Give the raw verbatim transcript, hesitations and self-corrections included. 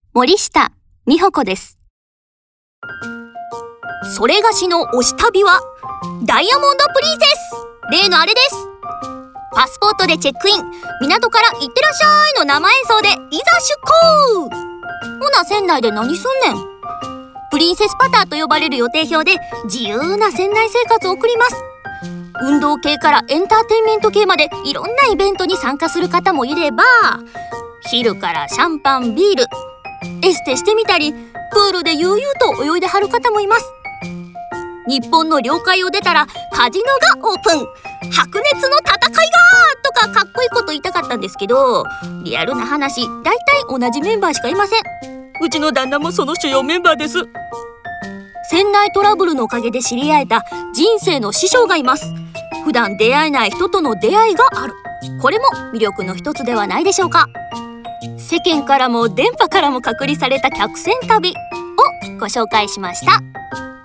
森下美穂子です。それがしの推し旅はダイヤモンドプリンセス、例のあれです。パスポートでチェックイン、港から行ってらっしゃいの生演奏でいざ出航。ほな船内で何すんねん。プリンセスパターと呼ばれる予定表で自由な船内生活を送ります。運動系からエンターテインメント系までいろんなイベントに参加する方もいれば、昼からシャンパンビール、エステしてみたり、プールで悠々と泳いではる方もいます。日本の領海を出たらカジノがオープン、白熱の戦いがとかかっこいいこと言いたかったんですけど、リアルな話、だいたい同じメンバーしかいません。うちの旦那もその主要メンバーです。船内トラブルのおかげで知り合えた人生の師匠がいます。普段出会えない人との出会いがある、これも魅力の一つではないでしょうか。世間からも電波からも隔離された客船旅をご紹介しました。